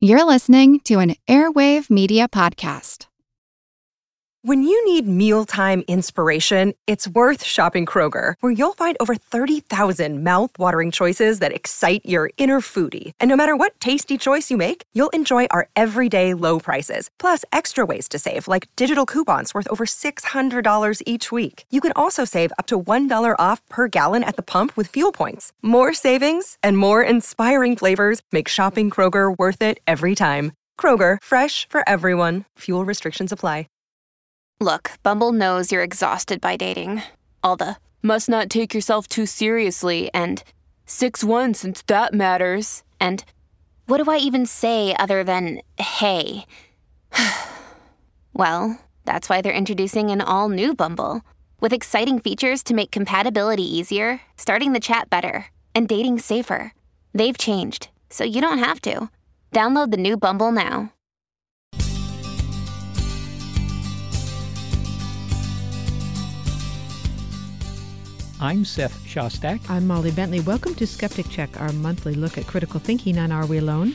You're listening to an Airwave Media Podcast. When you need mealtime inspiration, it's worth shopping Kroger, where you'll find over 30,000 mouth-watering choices that excite your inner foodie. And no matter what tasty choice you make, you'll enjoy our everyday low prices, plus extra ways to save, like digital coupons worth over $600 each week. You can also save up to $1 off per gallon at the pump with fuel points. More savings and more inspiring flavors make shopping Kroger worth it every time. Kroger, fresh for everyone. Fuel restrictions apply. Look, Bumble knows you're exhausted by dating. All the, must not take yourself too seriously, and 6'1" since that matters, and what do I even say other than, hey? Well, that's why they're introducing an all-new Bumble, with exciting features to make compatibility easier, starting the chat better, and dating safer. They've changed, so you don't have to. Download the new Bumble now. I'm Seth Shostak. I'm Molly Bentley. Welcome to Skeptic Check, our monthly look at critical thinking on Are We Alone?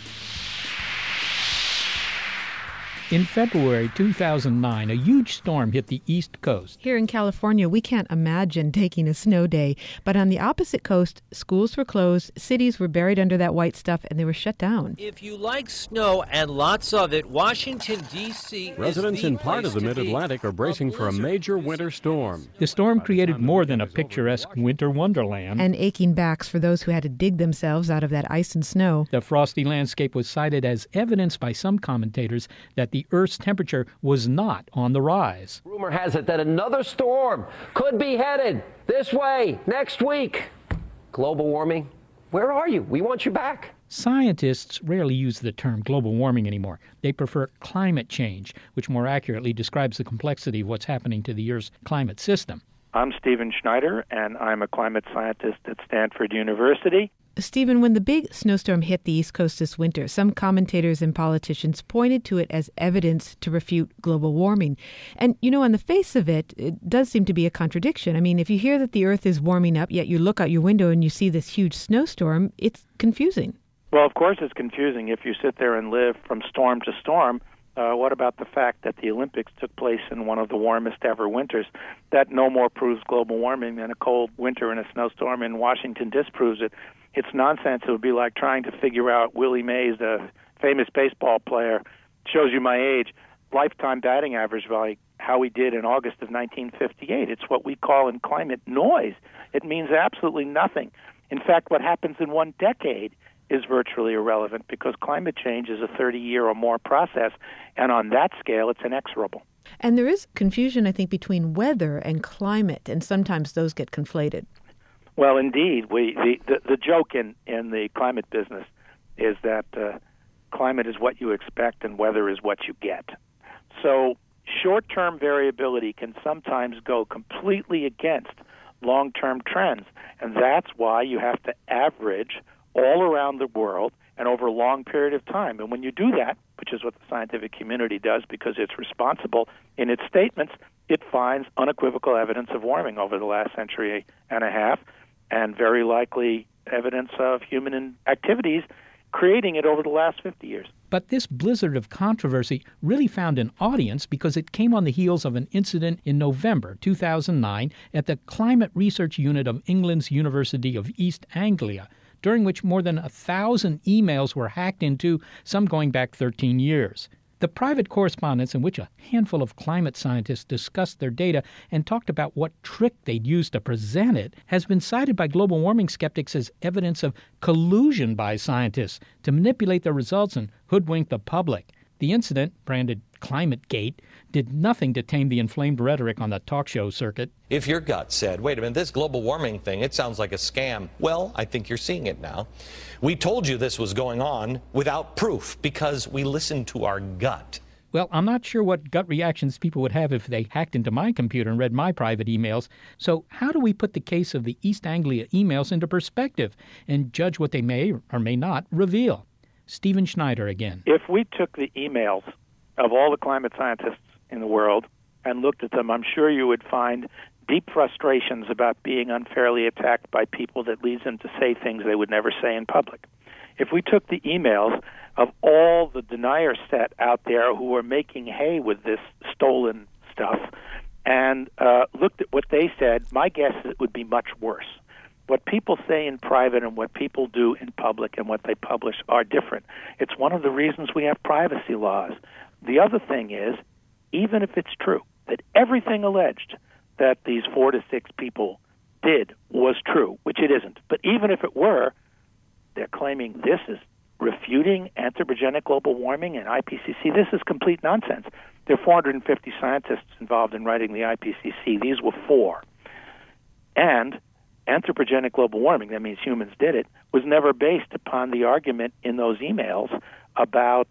In February 2009, a huge storm hit the East Coast. Here in California, we can't imagine taking a snow day. But on the opposite coast, schools were closed, cities were buried under that white stuff, and they were shut down. If you like snow and lots of it, Washington, D.C. Residents in part of the Mid-Atlantic are bracing for a major winter storm. The storm created more than a picturesque winter wonderland. And aching backs for those who had to dig themselves out of that ice and snow. The frosty landscape was cited as evidence by some commentators that the Earth's temperature was not on the rise. Rumor has it that another storm could be headed this way next week. Global warming, where are you? We want you back. Scientists rarely use the term global warming anymore. They prefer climate change, which more accurately describes the complexity of what's happening to the Earth's climate system. I'm Stephen Schneider, and I'm a climate scientist at Stanford University. Stephen, when the big snowstorm hit the East Coast this winter, some commentators and politicians pointed to it as evidence to refute global warming. And, you know, on the face of it, it does seem to be a contradiction. I mean, if you hear that the Earth is warming up, yet you look out your window and you see this huge snowstorm, it's confusing. Well, of course it's confusing if you sit there and live from storm to storm. What about the fact that the Olympics took place in one of the warmest ever winters? That no more proves global warming than a cold winter and a snowstorm in Washington disproves it. It's nonsense. It would be like trying to figure out Willie Mays, the famous baseball player, shows you my age, lifetime batting average by how he did in August of 1958. It's what we call in climate noise. It means absolutely nothing. In fact, what happens in one decade is virtually irrelevant because climate change is a 30-year or more process, and on that scale, it's inexorable. And there is confusion, I think, between weather and climate, and sometimes those get conflated. Well, indeed. The joke in the climate business is that climate is what you expect and weather is what you get. So short-term variability can sometimes go completely against long-term trends, and that's why you have to average all around the world and over a long period of time. And when you do that, which is what the scientific community does because it's responsible in its statements, it finds unequivocal evidence of warming over the last century and a half, and very likely evidence of human activities creating it over the last 50 years. But this blizzard of controversy really found an audience because it came on the heels of an incident in November 2009 at the Climate Research Unit of England's University of East Anglia, during which more than 1,000 emails were hacked into, some going back 13 years. The private correspondence in which a handful of climate scientists discussed their data and talked about what trick they'd used to present it has been cited by global warming skeptics as evidence of collusion by scientists to manipulate the results and hoodwink the public. The incident, branded ClimateGate, did nothing to tame the inflamed rhetoric on the talk show circuit. If your gut said, wait a minute, this global warming thing, it sounds like a scam, well, I think you're seeing it now. We told you this was going on without proof because we listened to our gut. Well, I'm not sure what gut reactions people would have if they hacked into my computer and read my private emails. So how do we put the case of the East Anglia emails into perspective and judge what they may or may not reveal? Stephen Schneider again. If we took the emails of all the climate scientists in the world and looked at them, I'm sure you would find deep frustrations about being unfairly attacked by people that leads them to say things they would never say in public. if we took the emails of all the denier set out there who were making hay with this stolen stuff and looked at what they said, my guess is it would be much worse. What people say in private and what people do in public and what they publish are different. It's one of the reasons we have privacy laws. The other thing is, even if it's true that everything alleged that these 4 to 6 people did was true, which it isn't, but even if it were, they're claiming this is refuting anthropogenic global warming and IPCC. This is complete nonsense. There are 450 scientists involved in writing the IPCC. These were 4. And anthropogenic global warming, that means humans did it, was never based upon the argument in those emails about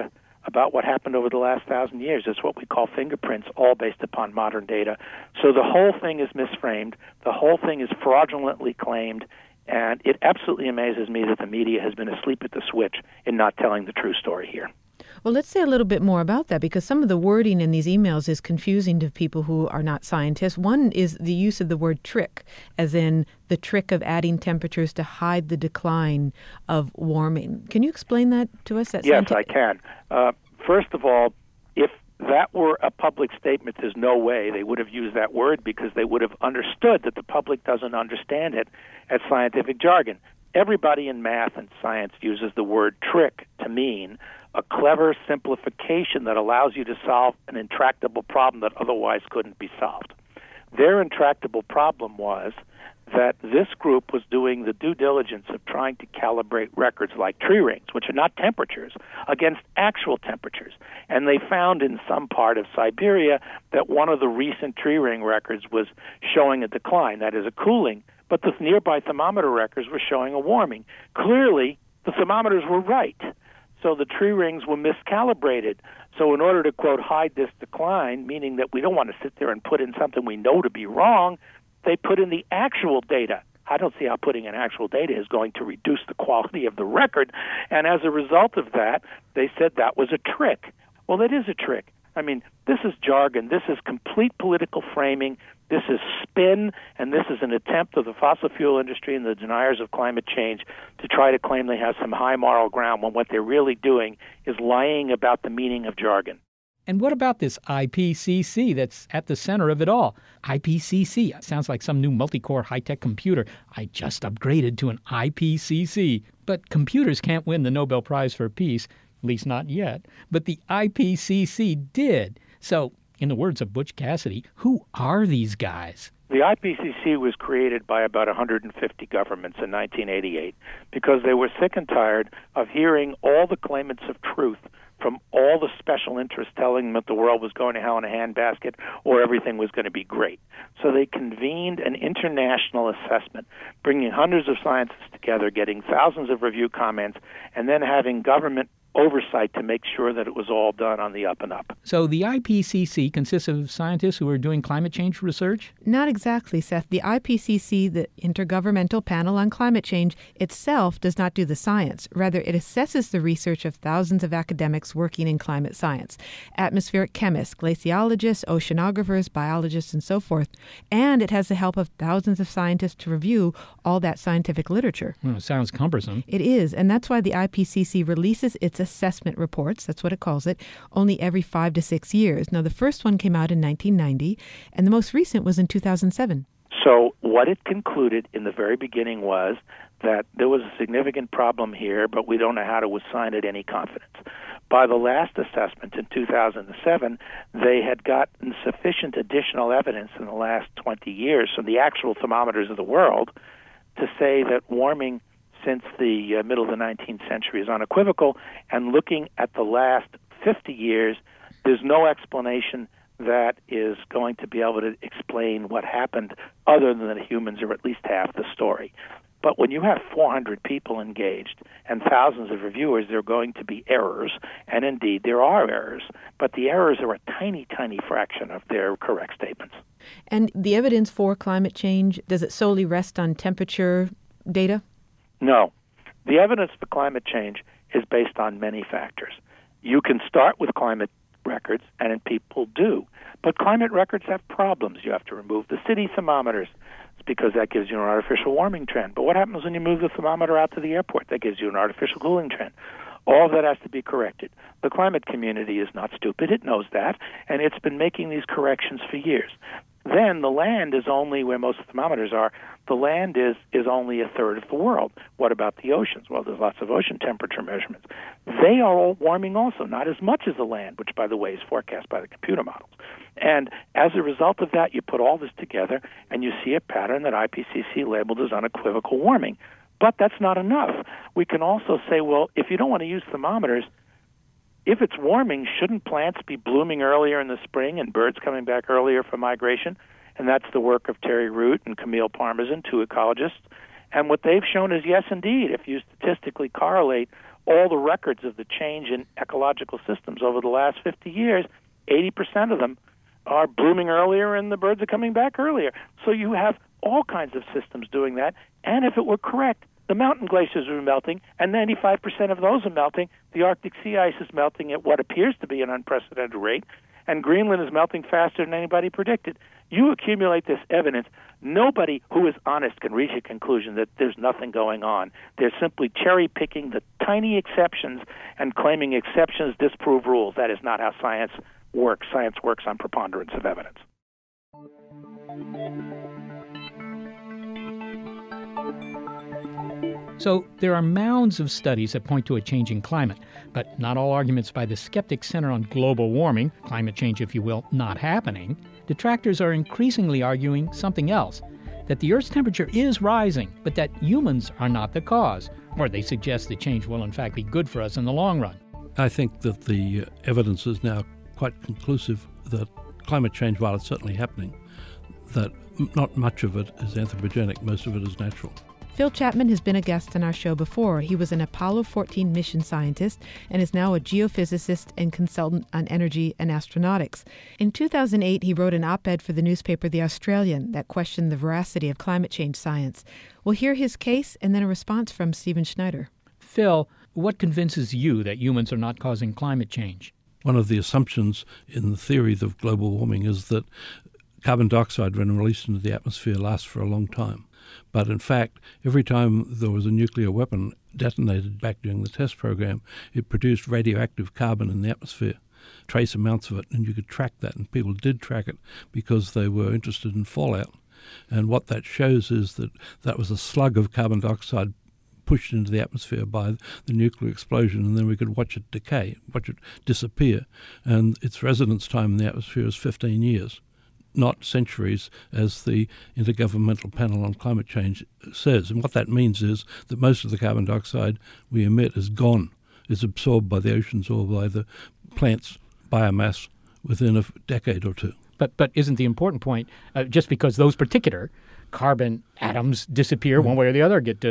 what happened over the last 1,000 years. It's what we call fingerprints, all based upon modern data. So the whole thing is misframed. The whole thing is fraudulently claimed. And it absolutely amazes me that the media has been asleep at the switch in not telling the true story here. Well, let's say a little bit more about that, because some of the wording in these emails is confusing to people who are not scientists. One is the use of the word trick, as in the trick of adding temperatures to hide the decline of warming. Can you explain that to us? Yes, I can. First of all, if that were a public statement, there's no way they would have used that word, because they would have understood that the public doesn't understand it as scientific jargon. Everybody in math and science uses the word trick to mean a clever simplification that allows you to solve an intractable problem that otherwise couldn't be solved. Their intractable problem was that this group was doing the due diligence of trying to calibrate records like tree rings, which are not temperatures, against actual temperatures. And they found in some part of Siberia that one of the recent tree ring records was showing a decline, that is a cooling, but the nearby thermometer records were showing a warming. Clearly, the thermometers were right. So the tree rings were miscalibrated. So in order to, quote, hide this decline, meaning that we don't want to sit there and put in something we know to be wrong, they put in the actual data. I don't see how putting in actual data is going to reduce the quality of the record. And as a result of that, they said that was a trick. Well, it is a trick. I mean, this is jargon. This is complete political framing. This is spin, and this is an attempt of the fossil fuel industry and the deniers of climate change to try to claim they have some high moral ground when what they're really doing is lying about the meaning of jargon. And what about this IPCC that's at the center of it all? IPCC sounds like some new multi-core high-tech computer. I just upgraded to an IPCC. But computers can't win the Nobel Prize for Peace, at least not yet. But the IPCC did. So, in the words of Butch Cassidy, who are these guys? The IPCC was created by about 150 governments in 1988 because they were sick and tired of hearing all the claimants of truth from all the special interests telling them that the world was going to hell in a handbasket or everything was going to be great. So they convened an international assessment, bringing hundreds of scientists together, getting thousands of review comments, and then having government oversight to make sure that it was all done on the up and up. So the IPCC consists of scientists who are doing climate change research? Not exactly, Seth. The IPCC, the Intergovernmental Panel on Climate Change, itself does not do the science. Rather, it assesses the research of thousands of academics working in climate science, atmospheric chemists, glaciologists, oceanographers, biologists, and so forth. And it has the help of thousands of scientists to review all that scientific literature. Well, it sounds cumbersome. It is, and that's why the IPCC releases its assessment reports, that's what it calls it, only every 5 to 6 years. Now, the first one came out in 1990, and the most recent was in 2007. So what it concluded in the very beginning was that there was a significant problem here, but we don't know how to assign it any confidence. By the last assessment in 2007, they had gotten sufficient additional evidence in the last 20 years from the actual thermometers of the world to say that warming since the middle of the 19th century is unequivocal, and looking at the last 50 years, there's no explanation that is going to be able to explain what happened other than that humans are at least half the story. But when you have 400 people engaged and thousands of reviewers, there are going to be errors, and indeed there are errors, but the errors are a tiny, tiny fraction of their correct statements. And the evidence for climate change, does it solely rest on temperature data? No. The evidence for climate change is based on many factors. You can start with climate records, and people do. But climate records have problems. You have to remove the city thermometers. It's because that gives you an artificial warming trend. But what happens when you move the thermometer out to the airport? That gives you an artificial cooling trend. All of that has to be corrected. The climate community is not stupid. It knows that, and it's been making these corrections for years. Then the land is only where most thermometers are. The land is only a third of the world. What about the oceans? Well, there's lots of ocean temperature measurements. They are all warming also, not as much as the land, which, by the way, is forecast by the computer models. And as a result of that, you put all this together, and you see a pattern that IPCC labeled as unequivocal warming. But that's not enough. We can also say, well, if you don't want to use thermometers, if it's warming, shouldn't plants be blooming earlier in the spring and birds coming back earlier for migration? And that's the work of Terry Root and Camille Parmesan, two ecologists. And what they've shown is, yes, indeed, if you statistically correlate all the records of the change in ecological systems over the last 50 years, 80% of them are blooming earlier and the birds are coming back earlier. So you have all kinds of systems doing that. And if it were correct, the mountain glaciers are melting, and 95% of those are melting. The Arctic sea ice is melting at what appears to be an unprecedented rate, and Greenland is melting faster than anybody predicted. You accumulate this evidence. Nobody who is honest can reach a conclusion that there's nothing going on. They're simply cherry-picking the tiny exceptions and claiming exceptions disprove rules. That is not how science works. Science works on preponderance of evidence. So there are mounds of studies that point to a changing climate, but not all arguments by the skeptics center on global warming, climate change, if you will, not happening. Detractors are increasingly arguing something else, that the Earth's temperature is rising, but that humans are not the cause, or they suggest that change will in fact be good for us in the long run. I think that the evidence is now quite conclusive that climate change, while it's certainly happening, that not much of it is anthropogenic, most of it is natural. Phil Chapman has been a guest on our show before. He was an Apollo 14 mission scientist and is now a geophysicist and consultant on energy and astronautics. In 2008, he wrote an op-ed for the newspaper The Australian that questioned the veracity of climate change science. We'll hear his case and then a response from Stephen Schneider. Phil, what convinces you that humans are not causing climate change? One of the assumptions in the theory of global warming is that carbon dioxide, when released into the atmosphere, lasts for a long time. But in fact, every time there was a nuclear weapon detonated back during the test program, it produced radioactive carbon in the atmosphere, trace amounts of it, and you could track that. And people did track it because they were interested in fallout. And what that shows is that that was a slug of carbon dioxide pushed into the atmosphere by the nuclear explosion, and then we could watch it decay, watch it disappear. And its residence time in the atmosphere is 15 years. Not centuries, as the Intergovernmental Panel on Climate Change says. And what that means is that most of the carbon dioxide we emit is gone, is absorbed by the oceans or by the plants' biomass within a decade or two. But isn't the important point, just because those particular carbon atoms disappear one way or the other, get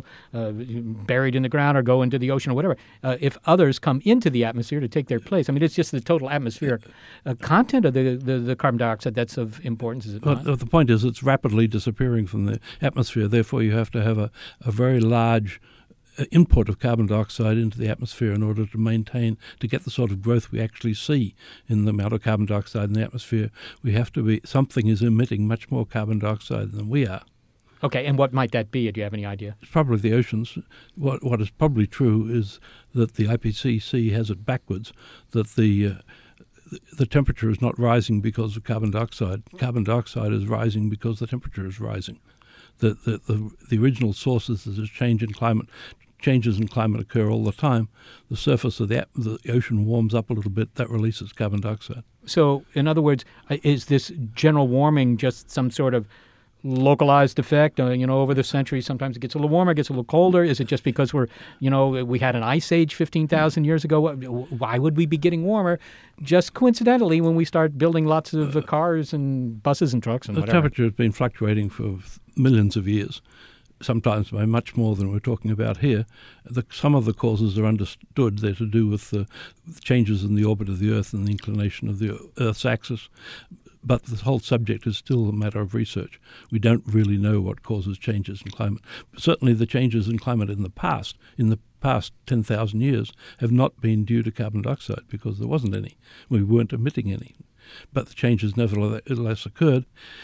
buried in the ground or go into the ocean or whatever, if others come into the atmosphere to take their place, I mean, it's just the total atmospheric content of the carbon dioxide that's of importance, is it not? The point is it's rapidly disappearing from the atmosphere. Therefore, you have to have a very large input of carbon dioxide into the atmosphere in order to get the sort of growth we actually see in the amount of carbon dioxide in the atmosphere. Something is emitting much more carbon dioxide than we are. Okay, and what might that be? Do you have any idea? It's probably the oceans. What is probably true is that the IPCC has it backwards, that the temperature is not rising because of carbon dioxide. Carbon dioxide is rising because the temperature is rising. The original sources is changes in climate occur all the time. The surface of the ocean warms up a little bit. That releases carbon dioxide. So, in other words, is this general warming just some sort of localized effect? Over the centuries, sometimes it gets a little warmer, it gets a little colder. Is it just because we had an ice age 15,000 years ago? Why would we be getting warmer? Just coincidentally, when we start building lots of cars and buses and trucks and whatever. The temperature has been fluctuating for millions of years, sometimes by much more than we're talking about here. Some of the causes are understood. They're to do with the changes in the orbit of the Earth and the inclination of the Earth's axis. But the whole subject is still a matter of research. We don't really know what causes changes in climate. Certainly the changes in climate in the past 10,000 years, have not been due to carbon dioxide because there wasn't any. We weren't emitting any. But the changes nevertheless occurred.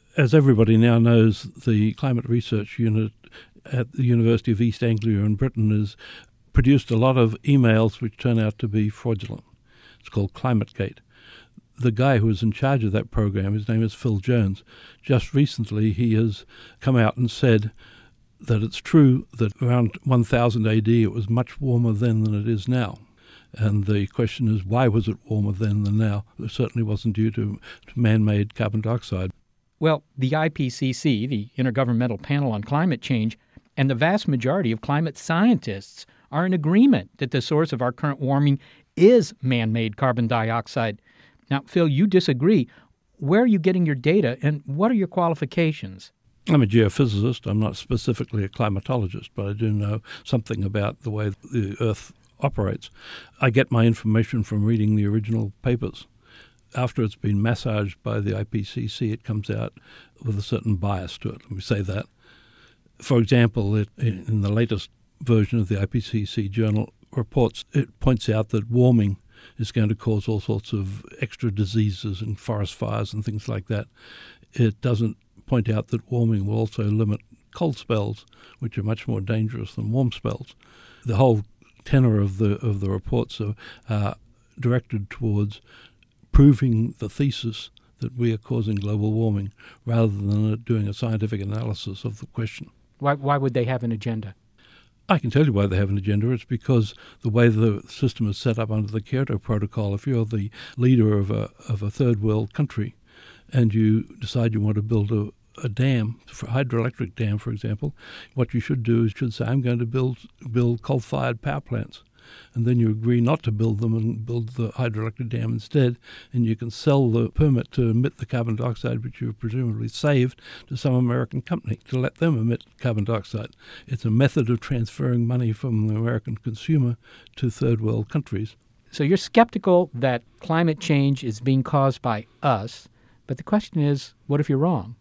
As everybody now knows, the Climate Research Unit at the University of East Anglia in Britain has produced a lot of emails which turn out to be fraudulent. It's called ClimateGate. The guy who is in charge of that program, his name is Phil Jones. Just recently he has come out and said that it's true that around 1000 AD it was much warmer then than it is now. And the question is, why was it warmer then than now? It certainly wasn't due to man-made carbon dioxide. Well, the IPCC, the Intergovernmental Panel on Climate Change, and the vast majority of climate scientists are in agreement that the source of our current warming is man-made carbon dioxide. Now, Phil, you disagree. Where are you getting your data, and what are your qualifications? I'm a geophysicist. I'm not specifically a climatologist, but I do know something about the way the Earth operates. I get my information from reading the original papers. After it's been massaged by the IPCC, it comes out with a certain bias to it. Let me say that. For example, in the latest version of the IPCC journal reports, it points out that warming is going to cause all sorts of extra diseases and forest fires and things like that. It doesn't point out that warming will also limit cold spells, which are much more dangerous than warm spells. The whole tenor of the reports are directed towards proving the thesis that we are causing global warming rather than doing a scientific analysis of the question. Why would they have an agenda? I can tell you why they have an agenda. It's because the way the system is set up under the Kyoto Protocol, if you're the leader of a third world country and you decide you want to build a dam, a hydroelectric dam, for example, what you should do is you should say, I'm going to build coal-fired power plants. And then you agree not to build them and build the hydroelectric dam instead, and you can sell the permit to emit the carbon dioxide which you've presumably saved to some American company to let them emit carbon dioxide. It's a method of transferring money from the American consumer to third world countries. So you're skeptical that climate change is being caused by us, but the question is, what if you're wrong?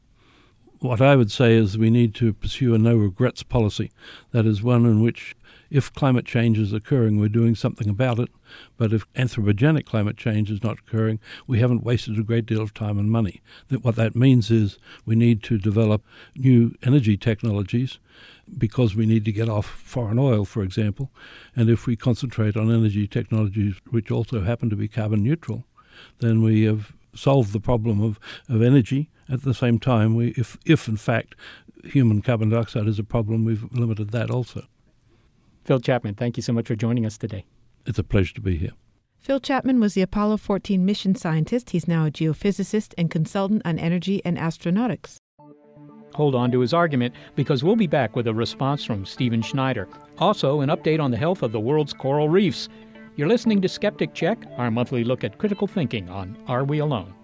What I would say is we need to pursue a no-regrets policy. That is one in which if climate change is occurring, we're doing something about it. But if anthropogenic climate change is not occurring, we haven't wasted a great deal of time and money. What that means is we need to develop new energy technologies because we need to get off foreign oil, for example. And if we concentrate on energy technologies which also happen to be carbon neutral, then we have solved the problem of energy. At the same time, if in fact human carbon dioxide is a problem, we've limited that also. Phil Chapman, thank you so much for joining us today. It's a pleasure to be here. Phil Chapman was the Apollo 14 mission scientist. He's now a geophysicist and consultant on energy and astronautics. Hold on to his argument, because we'll be back with a response from Stephen Schneider. Also, an update on the health of the world's coral reefs. You're listening to Skeptic Check, our monthly look at critical thinking on Are We Alone?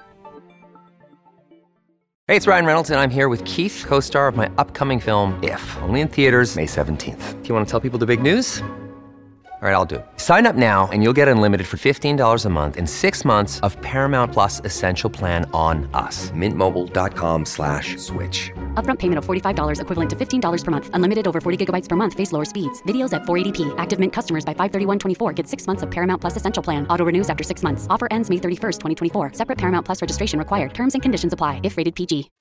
Hey, it's Ryan Reynolds, and I'm here with Keith, co-star of my upcoming film, If, only in theaters May 17th. Do you want to tell people the big news? All right, I'll do it. Sign up now and you'll get unlimited for $15 a month and 6 months of Paramount Plus Essential Plan on us. MintMobile.com/switch. Upfront payment of $45 equivalent to $15 per month. Unlimited over 40 gigabytes per month. Face lower speeds. Videos at 480p. Active Mint customers by 531.24 get 6 months of Paramount Plus Essential Plan. Auto renews after 6 months. Offer ends May 31st, 2024. Separate Paramount Plus registration required. Terms and conditions apply if rated PG.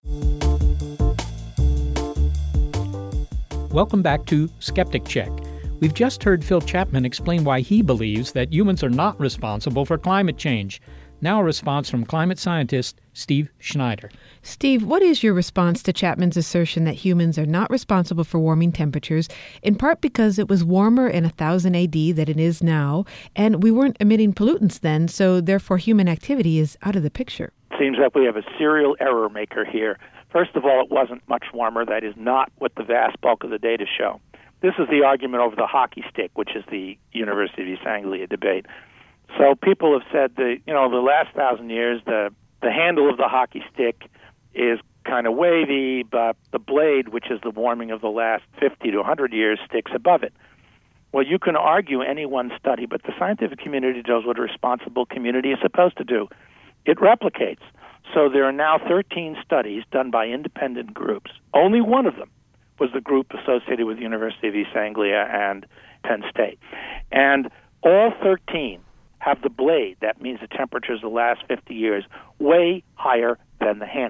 Welcome back to Skeptic Check. We've just heard Phil Chapman explain why he believes that humans are not responsible for climate change. Now a response from climate scientist Steve Schneider. Steve, what is your response to Chapman's assertion that humans are not responsible for warming temperatures, in part because it was warmer in 1000 AD than it is now, and we weren't emitting pollutants then, so therefore human activity is out of the picture? Seems like we have a serial error maker here. First of all, it wasn't much warmer. That is not what the vast bulk of the data show. This is the argument over the hockey stick, which is the University of East Anglia debate. So people have said that, the last 1,000 years, the handle of the hockey stick is kind of wavy, but the blade, which is the warming of the last 50 to 100 years, sticks above it. Well, you can argue any one study, but the scientific community does what a responsible community is supposed to do. It replicates. So there are now 13 studies done by independent groups. Only one of them was the group associated with the University of East Anglia and Penn State. And all 13 have the blade, that means the temperatures the last 50 years, way higher than the handle.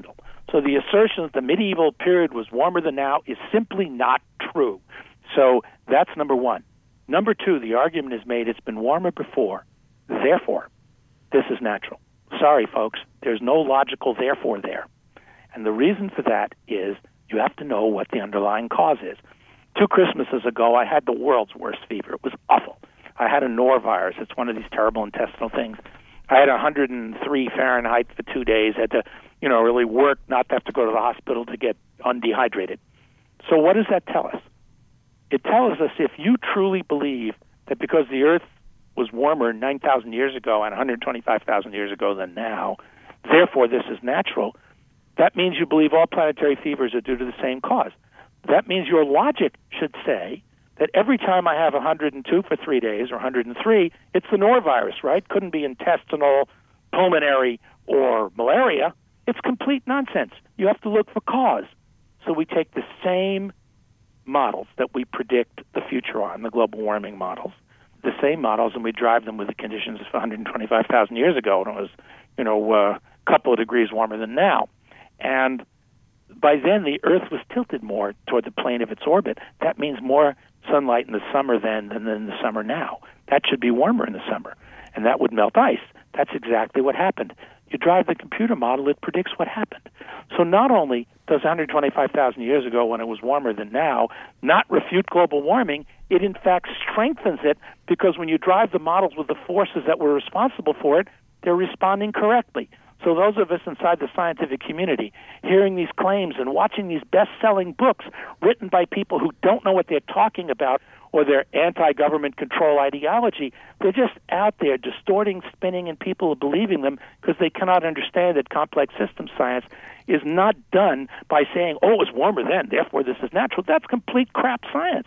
So the assertion that the medieval period was warmer than now is simply not true. So that's number one. Number two, the argument is made it's been warmer before. Therefore, this is natural. Sorry, folks, there's no logical therefore there. And the reason for that is you have to know what the underlying cause is. 2 Christmases ago, I had the world's worst fever. It was awful. I had a norovirus. It's one of these terrible intestinal things. I had 103 Fahrenheit for 2 days. Had to, really work not to have to go to the hospital to get undehydrated. So what does that tell us? It tells us if you truly believe that because the Earth was warmer 9,000 years ago and 125,000 years ago than now, therefore this is natural, that means you believe all planetary fevers are due to the same cause. That means your logic should say that every time I have 102 for 3 days or 103, it's the norovirus, right? Couldn't be intestinal, pulmonary, or malaria. It's complete nonsense. You have to look for cause. So we take the same models that we predict the future on, the global warming models, the same models, and we drive them with the conditions of 125,000 years ago, and it was, a couple of degrees warmer than now. And by then, the Earth was tilted more toward the plane of its orbit. That means more sunlight in the summer then than in the summer now. That should be warmer in the summer, and that would melt ice. That's exactly what happened. You drive the computer model, it predicts what happened. So not only does 125,000 years ago, when it was warmer than now, not refute global warming, it in fact strengthens it, because when you drive the models with the forces that were responsible for it, they're responding correctly. So those of us inside the scientific community, hearing these claims and watching these best-selling books written by people who don't know what they're talking about or their anti-government control ideology, they're just out there distorting, spinning, and people are believing them because they cannot understand that complex system science is not done by saying, oh, it was warmer then, therefore this is natural. That's complete crap science.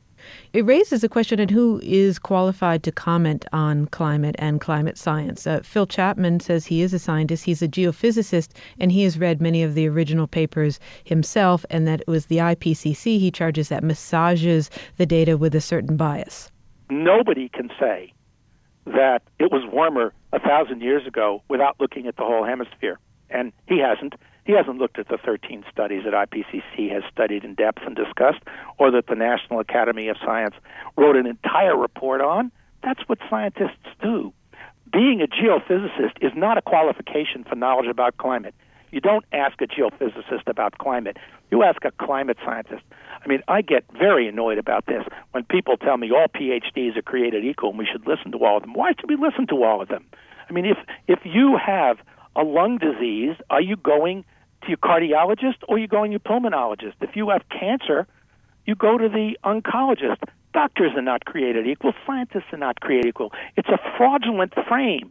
It raises a question on who is qualified to comment on climate and climate science. Phil Chapman says he is a scientist. He's a geophysicist, and he has read many of the original papers himself, and that it was the IPCC, he charges, that massages the data with a certain bias. Nobody can say that it was warmer 1,000 years ago without looking at the whole hemisphere, and he hasn't. He hasn't looked at the 13 studies that IPCC has studied in depth and discussed, or that the National Academy of Science wrote an entire report on. That's what scientists do. Being a geophysicist is not a qualification for knowledge about climate. You don't ask a geophysicist about climate. You ask a climate scientist. I mean, I get very annoyed about this when people tell me all PhDs are created equal and we should listen to all of them. Why should we listen to all of them? I mean, if you have a lung disease, are you going to your cardiologist or are you going to your pulmonologist? If you have cancer, you go to the oncologist. Doctors are not created equal. Scientists are not created equal. It's a fraudulent frame.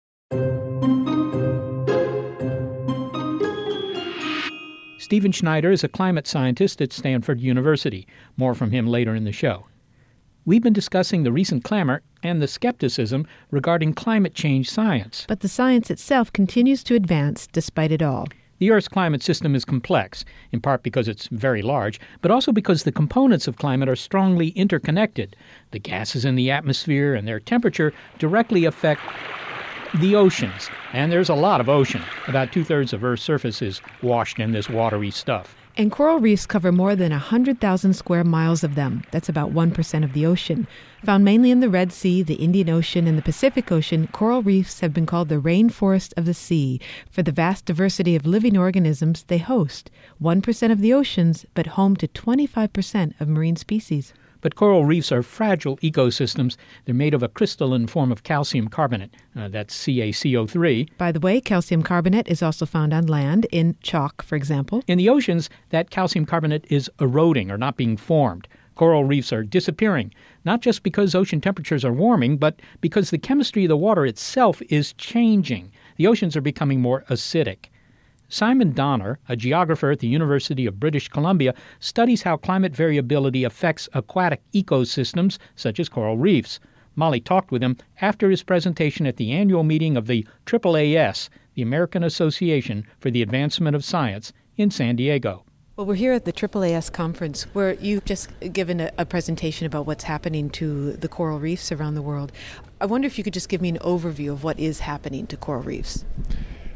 Stephen Schneider is a climate scientist at Stanford University. More from him later in the show. We've been discussing the recent clamor and the skepticism regarding climate change science. But the science itself continues to advance despite it all. The Earth's climate system is complex, in part because it's very large, but also because the components of climate are strongly interconnected. The gases in the atmosphere and their temperature directly affect the oceans, and there's a lot of ocean. About 2/3 of Earth's surface is washed in this watery stuff. And coral reefs cover more than 100,000 square miles of them. That's about 1% of the ocean. Found mainly in the Red Sea, the Indian Ocean, and the Pacific Ocean, coral reefs have been called the rainforest of the sea for the vast diversity of living organisms they host. 1% of the oceans, but home to 25% of marine species. But coral reefs are fragile ecosystems. They're made of a crystalline form of calcium carbonate. That's CaCO3. By the way, calcium carbonate is also found on land, in chalk, for example. In the oceans, that calcium carbonate is eroding or not being formed. Coral reefs are disappearing, not just because ocean temperatures are warming, but because the chemistry of the water itself is changing. The oceans are becoming more acidic. Simon Donner, a geographer at the University of British Columbia, studies how climate variability affects aquatic ecosystems, such as coral reefs. Molly talked with him after his presentation at the annual meeting of the AAAS, the American Association for the Advancement of Science, in San Diego. Well, we're here at the AAAS conference, where you've just given a presentation about what's happening to the coral reefs around the world. I wonder if you could just give me an overview of what is happening to coral reefs.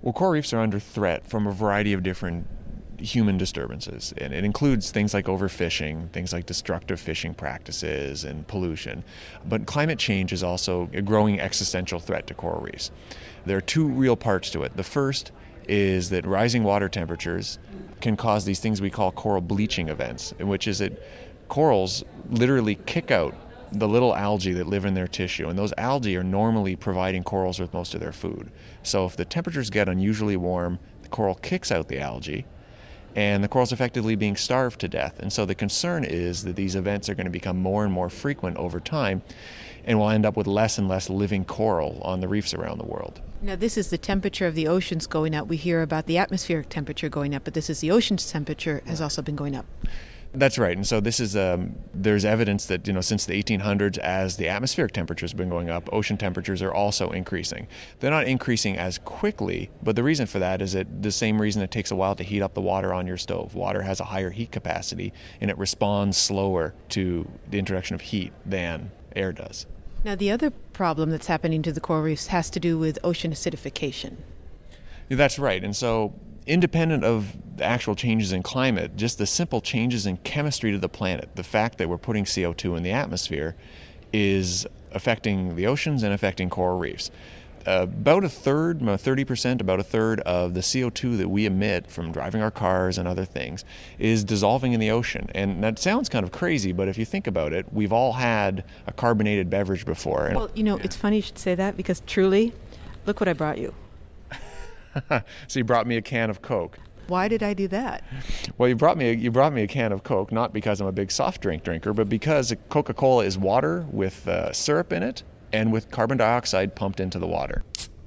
Well, coral reefs are under threat from a variety of different human disturbances, and it includes things like overfishing, things like destructive fishing practices and pollution. But climate change is also a growing existential threat to coral reefs. There are two real parts to it. The first is that rising water temperatures can cause these things we call coral bleaching events, which is that corals literally kick out the little algae that live in their tissue, and those algae are normally providing corals with most of their food. So if the temperatures get unusually warm, the coral kicks out the algae, and the coral's effectively being starved to death. And so the concern is that these events are going to become more and more frequent over time, and we'll end up with less and less living coral on the reefs around the world. Now, this is the temperature of the oceans going up. We hear about the atmospheric temperature going up, but this is the ocean's temperature has also been going up. That's right. And so this is there's evidence that, since the 1800s, as the atmospheric temperature has been going up, ocean temperatures are also increasing. They're not increasing as quickly, but the reason for that is that the same reason it takes a while to heat up the water on your stove. Water has a higher heat capacity, and it responds slower to the introduction of heat than air does. Now, the other problem that's happening to the coral reefs has to do with ocean acidification. That's right. And so independent of the actual changes in climate, just the simple changes in chemistry to the planet, the fact that we're putting CO2 in the atmosphere is affecting the oceans and affecting coral reefs. About a third, 30%, about a third of the CO2 that we emit from driving our cars and other things is dissolving in the ocean. And that sounds kind of crazy, but if you think about it, we've all had a carbonated beverage before. Well, it's funny you should say that, because truly, look what I brought you. So you brought me a can of Coke. Why did I do that? Well, you brought me a can of Coke, not because I'm a big soft drink drinker, but because Coca-Cola is water with syrup in it and with carbon dioxide pumped into the water.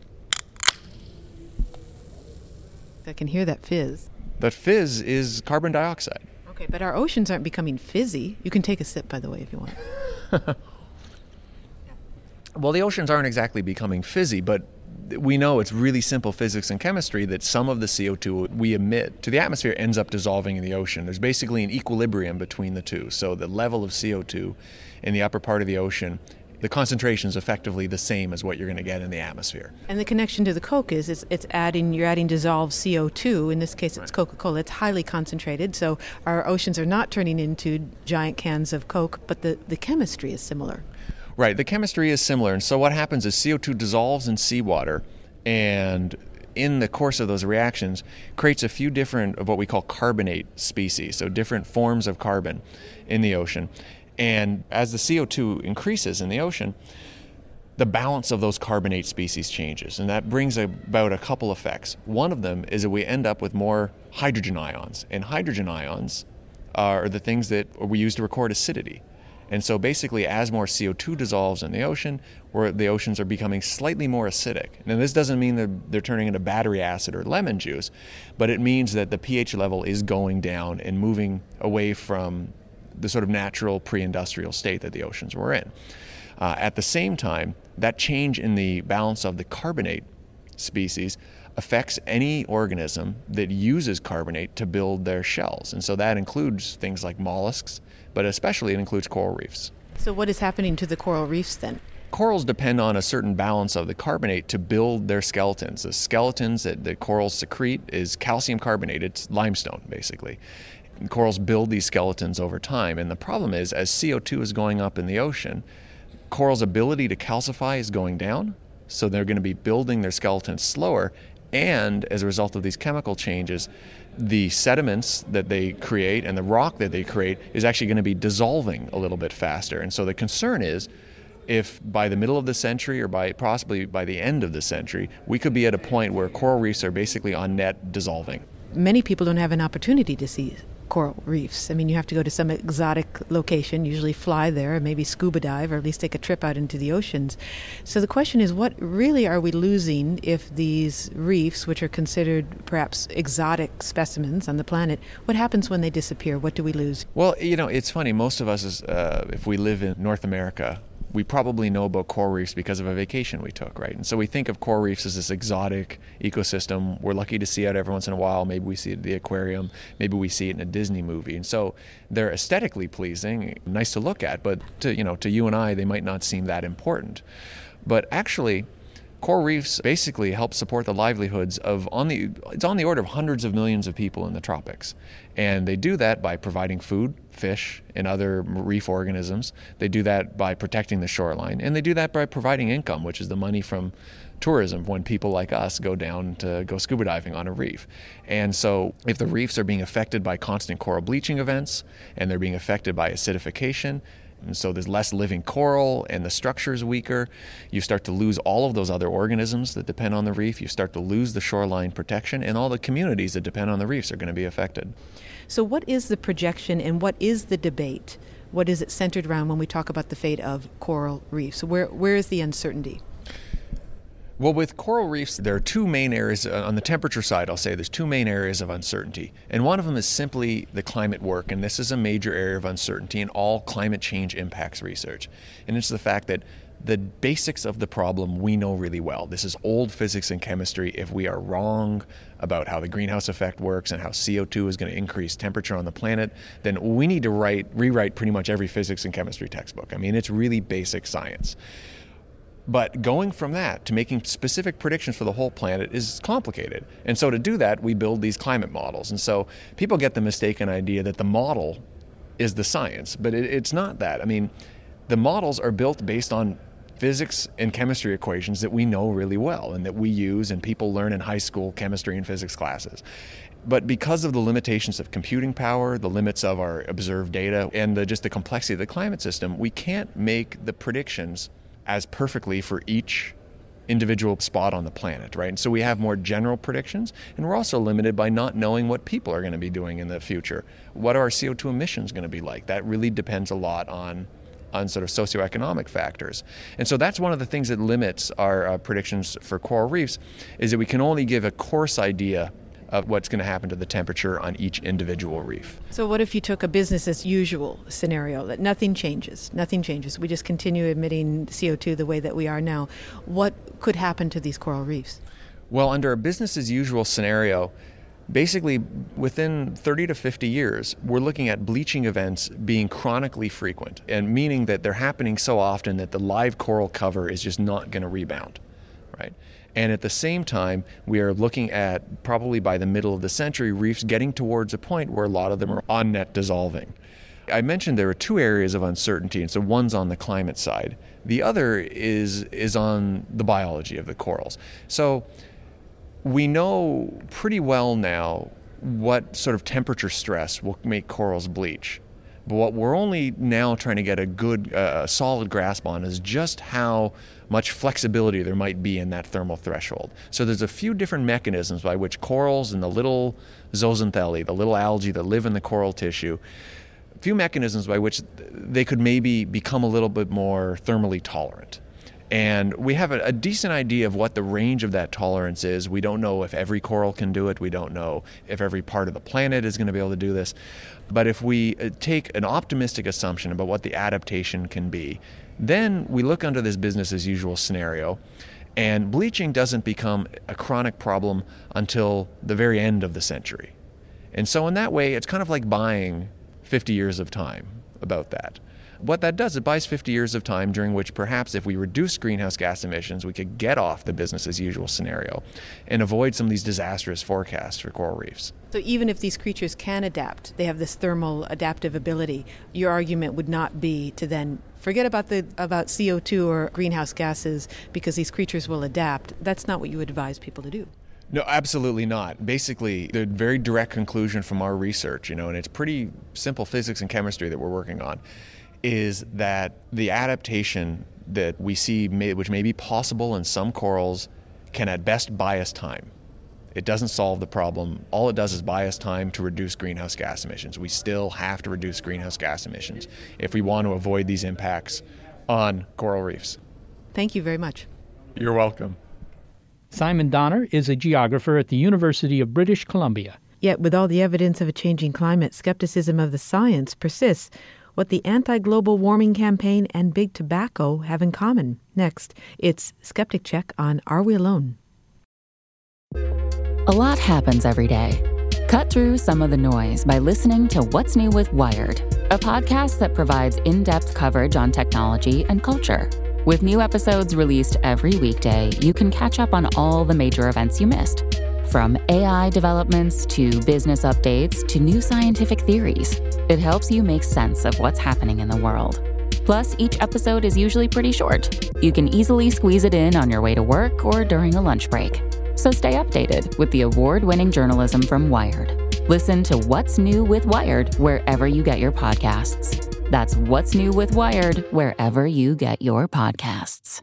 I can hear that fizz. That fizz is carbon dioxide. Okay, but our oceans aren't becoming fizzy. You can take a sip, by the way, if you want. Well, the oceans aren't exactly becoming fizzy, but we know it's really simple physics and chemistry that some of the CO2 we emit to the atmosphere ends up dissolving in the ocean. There's basically an equilibrium between the two. So the level of CO2 in the upper part of the ocean, the concentration is effectively the same as what you're going to get in the atmosphere. And the connection to the Coke is you're adding dissolved CO2. In this case, it's Coca-Cola. It's highly concentrated, so our oceans are not turning into giant cans of Coke, but the chemistry is similar. Right, the chemistry is similar, and so what happens is CO2 dissolves in seawater, and in the course of those reactions creates a few different of what we call carbonate species, so different forms of carbon in the ocean. And as the CO2 increases in the ocean, the balance of those carbonate species changes, and that brings about a couple effects. One of them is that we end up with more hydrogen ions, and hydrogen ions are the things that we use to record acidity. And so basically, as more CO2 dissolves in the ocean, where the oceans are becoming slightly more acidic. Now, this doesn't mean they're turning into battery acid or lemon juice, but it means that the pH level is going down and moving away from the sort of natural pre-industrial state that the oceans were in. At the same time, that change in the balance of the carbonate species affects any organism that uses carbonate to build their shells. And so that includes things like mollusks, but especially it includes coral reefs. So what is happening to the coral reefs then? Corals depend on a certain balance of the carbonate to build their skeletons. The skeletons that the corals secrete is calcium carbonate. It's limestone, basically. And corals build these skeletons over time. And the problem is, as CO2 is going up in the ocean, corals' ability to calcify is going down. So they're going to be building their skeletons slower. And as a result of these chemical changes, the sediments that they create and the rock that they create is actually going to be dissolving a little bit faster. And so the concern is, if by the middle of the century or possibly by the end of the century, we could be at a point where coral reefs are basically on net dissolving. Many people don't have an opportunity to see coral reefs. I mean, you have to go to some exotic location, usually fly there, or maybe scuba dive, or at least take a trip out into the oceans. So the question is, what really are we losing if these reefs, which are considered perhaps exotic specimens on the planet, what happens when they disappear? What do we lose? Well, it's funny. Most of us, if we live in North America, we probably know about coral reefs because of a vacation we took, right? And so we think of coral reefs as this exotic ecosystem. We're lucky to see it every once in a while. Maybe we see it at the aquarium. Maybe we see it in a Disney movie. And so they're aesthetically pleasing, nice to look at, but to you and I, they might not seem that important. But actually, Coral reefs basically help support the livelihoods of it's on the order of hundreds of millions of people in the tropics. And they do that by providing food, fish, and other reef organisms. They do that by protecting the shoreline. And they do that by providing income, which is the money from tourism when people like us go down to go scuba diving on a reef. And so if the reefs are being affected by constant coral bleaching events and they're being affected by acidification, and so there's less living coral and the structure is weaker, you start to lose all of those other organisms that depend on the reef, you start to lose the shoreline protection, and all the communities that depend on the reefs are going to be affected. So what is the projection and what is the debate? What is it centered around when we talk about the fate of coral reefs? Where is the uncertainty? Well, with coral reefs, there are two main areas. On the temperature side, I'll say there's two main areas of uncertainty. And one of them is simply the climate work. And this is a major area of uncertainty in all climate change impacts research. And it's the fact that the basics of the problem we know really well. This is old physics and chemistry. If we are wrong about how the greenhouse effect works and how CO2 is going to increase temperature on the planet, then we need to rewrite pretty much every physics and chemistry textbook. I mean, it's really basic science. But going from that to making specific predictions for the whole planet is complicated. And so to do that, we build these climate models. And so people get the mistaken idea that the model is the science, but it's not that. I mean, the models are built based on physics and chemistry equations that we know really well and that we use and people learn in high school chemistry and physics classes. But because of the limitations of computing power, the limits of our observed data, and just the complexity of the climate system, we can't make the predictions as perfectly for each individual spot on the planet, right? And so we have more general predictions, and we're also limited by not knowing what people are going to be doing in the future. What are our CO2 emissions going to be like? That really depends a lot on sort of socioeconomic factors. And so that's one of the things that limits our predictions for coral reefs, is that we can only give a coarse idea of what's going to happen to the temperature on each individual reef. So what if you took a business as usual scenario, that nothing changes, we just continue emitting CO2 the way that we are now? What could happen to these coral reefs? Well, under a business as usual scenario, basically within 30 to 50 years, we're looking at bleaching events being chronically frequent, and meaning that they're happening so often that the live coral cover is just not going to rebound, right? And at the same time, we are looking at, probably by the middle of the century, reefs getting towards a point where a lot of them are on net dissolving. I mentioned there are two areas of uncertainty, and so one's on the climate side. The other is on the biology of the corals. So we know pretty well now what sort of temperature stress will make corals bleach. But what we're only now trying to get a good, solid grasp on is just how much flexibility there might be in that thermal threshold. So there's a few different mechanisms by which corals and the little zooxanthellae, the little algae that live in the coral tissue, a few mechanisms by which they could maybe become a little bit more thermally tolerant. And we have a decent idea of what the range of that tolerance is. We don't know if every coral can do it. We don't know if every part of the planet is going to be able to do this. But if we take an optimistic assumption about what the adaptation can be, then we look under this business as usual scenario, and bleaching doesn't become a chronic problem until the very end of the century. And so in that way, it's kind of like buying 50 years of time about that. What that does, it buys 50 years of time during which perhaps if we reduce greenhouse gas emissions, we could get off the business as usual scenario and avoid some of these disastrous forecasts for coral reefs. So even if these creatures can adapt, they have this thermal adaptive ability, your argument would not be to then forget about CO2 or greenhouse gases because these creatures will adapt. That's not what you would advise people to do. No, absolutely not. Basically, the very direct conclusion from our research, and it's pretty simple physics and chemistry that we're working on, is that the adaptation that we see, which may be possible in some corals, can at best buy us time. It doesn't solve the problem. All it does is buy us time to reduce greenhouse gas emissions. We still have to reduce greenhouse gas emissions if we want to avoid these impacts on coral reefs. Thank you very much. You're welcome. Simon Donner is a geographer at the University of British Columbia. Yet with all the evidence of a changing climate, skepticism of the science persists. What the anti-global warming campaign and big tobacco have in common. Next, it's Skeptic Check on Are We Alone? A lot happens every day. Cut through some of the noise by listening to What's New with Wired, a podcast that provides in-depth coverage on technology and culture. With new episodes released every weekday, you can catch up on all the major events you missed. From AI developments to business updates to new scientific theories, it helps you make sense of what's happening in the world. Plus, each episode is usually pretty short. You can easily squeeze it in on your way to work or during a lunch break. So stay updated with the award-winning journalism from Wired. Listen to What's New with Wired wherever you get your podcasts. That's What's New with Wired wherever you get your podcasts.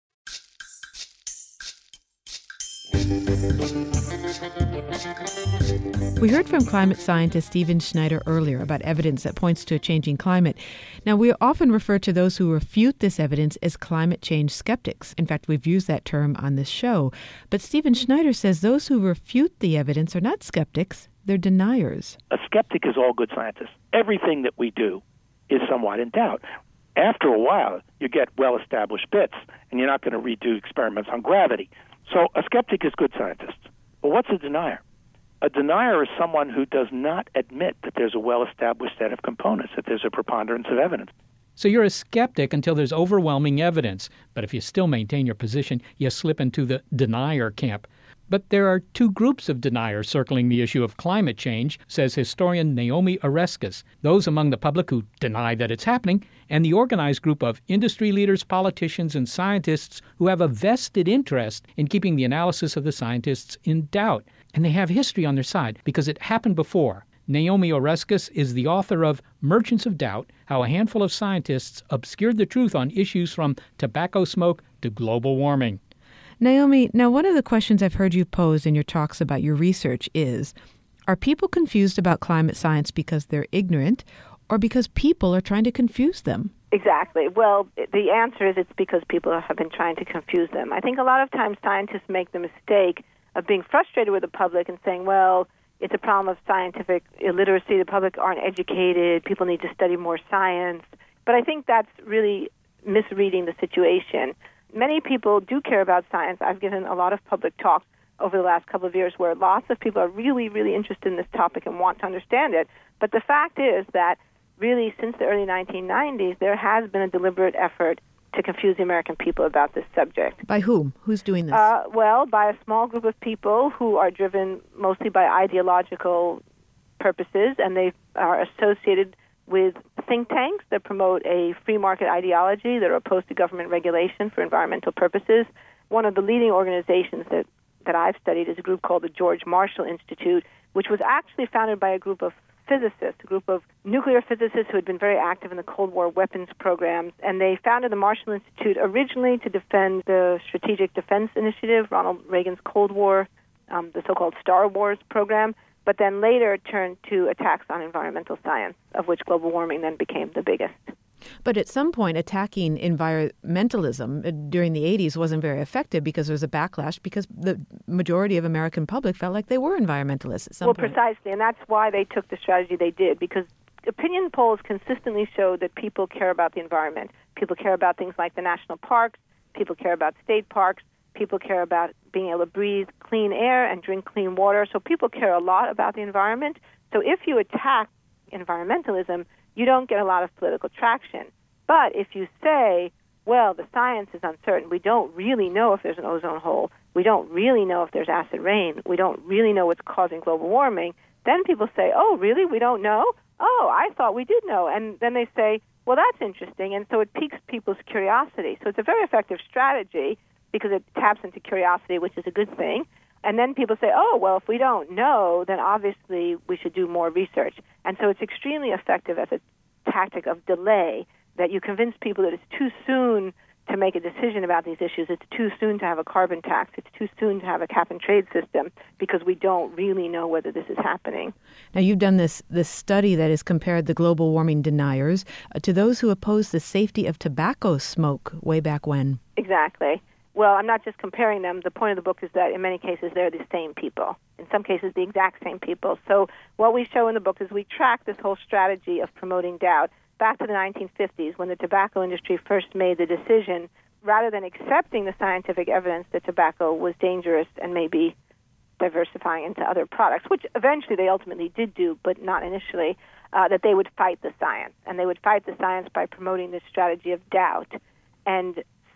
We heard from climate scientist Stephen Schneider earlier about evidence that points to a changing climate. Now, we often refer to those who refute this evidence as climate change skeptics. In fact, we've used that term on this show. But Stephen Schneider says those who refute the evidence are not skeptics, they're deniers. A skeptic is all good scientists. Everything that we do is somewhat in doubt. After a while, you get well-established bits, and you're not going to redo experiments on gravity. So a skeptic is good scientist. But what's a denier? A denier is someone who does not admit that there's a well-established set of components, that there's a preponderance of evidence. So you're a skeptic until there's overwhelming evidence. But if you still maintain your position, you slip into the denier camp. But there are two groups of deniers circling the issue of climate change, says historian Naomi Oreskes. Those among the public who deny that it's happening, and the organized group of industry leaders, politicians, and scientists who have a vested interest in keeping the analysis of the scientists in doubt. And they have history on their side because it happened before. Naomi Oreskes is the author of Merchants of Doubt, How a Handful of Scientists Obscured the Truth on Issues from Tobacco Smoke to Global Warming. Naomi, now one of the questions I've heard you pose in your talks about your research is, are people confused about climate science because they're ignorant or because people are trying to confuse them? Exactly. Well, the answer is it's because people have been trying to confuse them. I think a lot of times scientists make the mistake of being frustrated with the public and saying, well, it's a problem of scientific illiteracy, the public aren't educated, people need to study more science. But I think that's really misreading the situation. Many people do care about science. I've given a lot of public talks over the last couple of years where lots of people are really, really interested in this topic and want to understand it. But the fact is that really since the early 1990s, there has been a deliberate effort to confuse the American people about this subject. By whom? Who's doing this? Well, by a small group of people who are driven mostly by ideological purposes, and they are associated with think tanks that promote a free market ideology that are opposed to government regulation for environmental purposes. One of the leading organizations that I've studied is a group called the George Marshall Institute, which was actually founded by a group of physicists, a group of nuclear physicists who had been very active in the Cold War weapons programs. And they founded the Marshall Institute originally to defend the Strategic Defense Initiative, Ronald Reagan's Cold War, the so-called Star Wars program, but then later turned to attacks on environmental science, of which global warming then became the biggest. But at some point, attacking environmentalism during the 80s wasn't very effective because there was a backlash because the majority of American public felt like they were environmentalists at some point. Well, precisely, and that's why they took the strategy they did, because opinion polls consistently show that people care about the environment. People care about things like the national parks, people care about state parks, people care about being able to breathe clean air and drink clean water. So people care a lot about the environment. So if you attack environmentalism, you don't get a lot of political traction. But if you say, well, the science is uncertain, we don't really know if there's an ozone hole, we don't really know if there's acid rain, we don't really know what's causing global warming, then people say, oh, really, we don't know? Oh, I thought we did know. And then they say, well, that's interesting. And so it piques people's curiosity. So it's a very effective strategy because it taps into curiosity, which is a good thing. And then people say, oh, well, if we don't know, then obviously we should do more research. And so it's extremely effective as a tactic of delay, that you convince people that it's too soon to make a decision about these issues. It's too soon to have a carbon tax. It's too soon to have a cap-and-trade system because we don't really know whether this is happening. Now, you've done this study that has compared the global warming deniers to those who oppose the safety of tobacco smoke way back when. Exactly. Well, I'm not just comparing them. The point of the book is that in many cases they're the same people. In some cases, the exact same people. So what we show in the book is we track this whole strategy of promoting doubt back to the 1950s when the tobacco industry first made the decision, rather than accepting the scientific evidence that tobacco was dangerous and maybe diversifying into other products, which eventually they ultimately did do, but not initially, that they would fight the science. And they would fight the science by promoting this strategy of doubt. And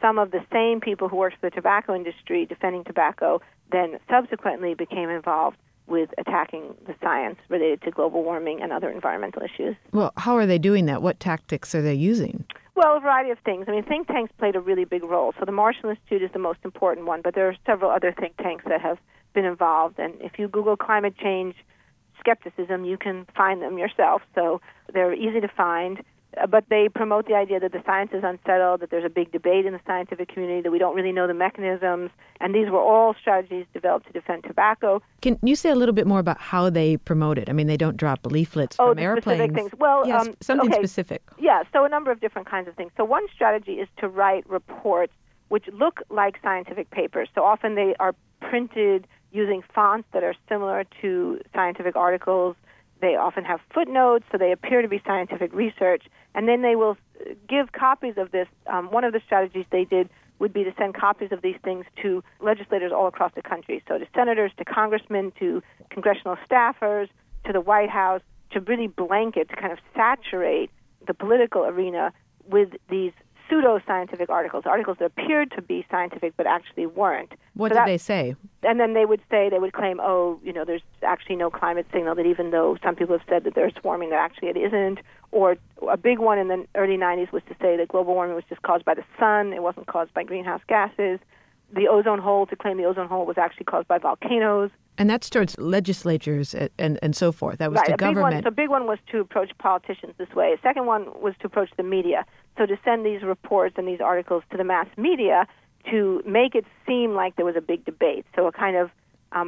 some of the same people who worked for the tobacco industry defending tobacco then subsequently became involved with attacking the science related to global warming and other environmental issues. Well, how are they doing that? What tactics are they using? Well, a variety of things. I mean, think tanks played a really big role. So the Marshall Institute is the most important one, but there are several other think tanks that have been involved. And if you Google climate change skepticism, you can find them yourself. So they're easy to find. But they promote the idea that the science is unsettled, that there's a big debate in the scientific community, that we don't really know the mechanisms. And these were all strategies developed to defend tobacco. Can you say a little bit more about how they promote it? I mean, they don't drop leaflets from airplanes. Specific things. Well, yes, something specific. Yeah, so a number of different kinds of things. So one strategy is to write reports which look like scientific papers. So often they are printed using fonts that are similar to scientific articles. They often have footnotes, so they appear to be scientific research. And then they will give copies of this. One of the strategies they did would be to send copies of these things to legislators all across the country, so to senators, to congressmen, to congressional staffers, to the White House, to really blanket, to kind of saturate the political arena with these pseudo-scientific articles that appeared to be scientific but actually weren't. What did they say? And then they would claim, there's actually no climate signal, that even though some people have said that there's warming, that actually it isn't. Or a big one in the early 90s was to say that global warming was just caused by the sun, it wasn't caused by greenhouse gases. The ozone hole, to claim the ozone hole was actually caused by volcanoes. And that's towards legislatures and so forth. That was to government. The big one was to approach politicians this way. A second one was to approach the media. So to send these reports and these articles to the mass media to make it seem like there was a big debate. So a kind of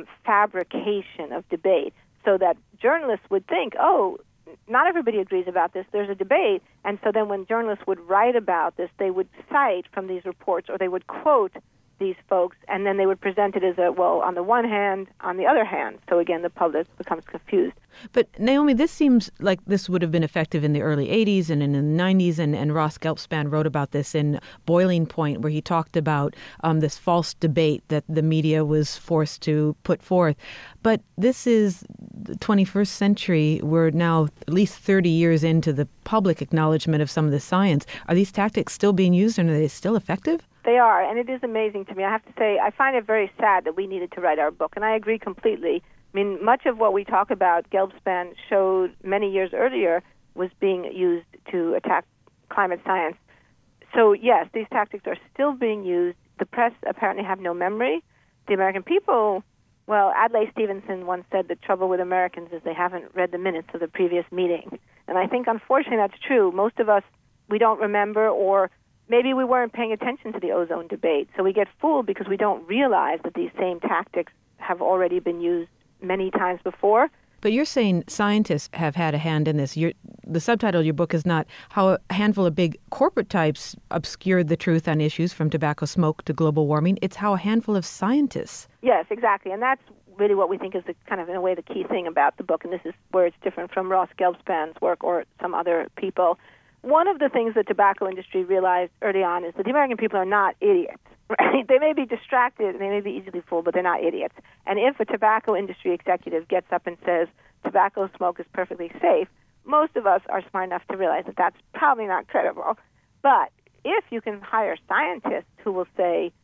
fabrication of debate, so that journalists would think, not everybody agrees about this, there's a debate. And so then when journalists would write about this, they would cite from these reports, or they would quote these folks, and then they would present it as on the one hand, on the other hand. So again, the public becomes confused. But Naomi, this seems like this would have been effective in the early 80s and in the 90s, and Ross Gelbspan wrote about this in Boiling Point, where he talked about this false debate that the media was forced to put forth. But this is the 21st century. We're now at least 30 years into the public acknowledgement of some of the science. Are these tactics still being used, and are they still effective? They are, and it is amazing to me. I have to say, I find it very sad that we needed to write our book, and I agree completely. I mean, much of what we talk about, Gelbspan showed many years earlier, was being used to attack climate science. So, yes, these tactics are still being used. The press apparently have no memory. The American people, Adlai Stevenson once said the trouble with Americans is they haven't read the minutes of the previous meeting. And I think, unfortunately, that's true. Most of us, we don't remember, or maybe we weren't paying attention to the ozone debate. So we get fooled because we don't realize that these same tactics have already been used many times before. But you're saying scientists have had a hand in this. The subtitle of your book is not how a handful of big corporate types obscured the truth on issues from tobacco smoke to global warming. It's how a handful of scientists. Yes, exactly. And that's really what we think is the kind of, in a way, the key thing about the book. And this is where it's different from Ross Gelbspan's work or some other people. One of the things the tobacco industry realized early on is that the American people are not idiots. Right? They may be distracted, they may be easily fooled, but they're not idiots. And if a tobacco industry executive gets up and says tobacco smoke is perfectly safe, most of us are smart enough to realize that that's probably not credible. But if you can hire scientists who will say,